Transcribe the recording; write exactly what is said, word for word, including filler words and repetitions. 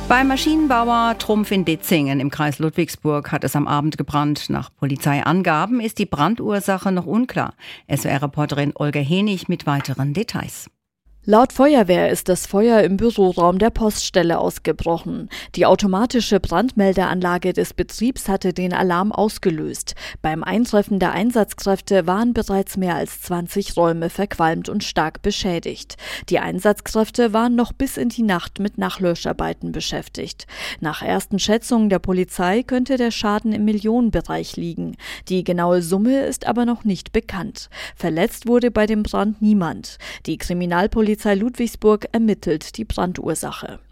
Beim Maschinenbauer Trumpf in Ditzingen im Kreis Ludwigsburg hat es am Abend gebrannt. Nach Polizeiangaben ist die Brandursache noch unklar. S W R-Reporterin Olga Henig mit weiteren Details. Laut Feuerwehr ist das Feuer im Büroraum der Poststelle ausgebrochen. Die automatische Brandmeldeanlage des Betriebs hatte den Alarm ausgelöst. Beim Eintreffen der Einsatzkräfte waren bereits mehr als zwanzig Räume verqualmt und stark beschädigt. Die Einsatzkräfte waren noch bis in die Nacht mit Nachlöscharbeiten beschäftigt. Nach ersten Schätzungen der Polizei könnte der Schaden im Millionenbereich liegen. Die genaue Summe ist aber noch nicht bekannt. Verletzt wurde bei dem Brand niemand. Die Kriminalpolizei Ludwigsburg ermittelt die Brandursache.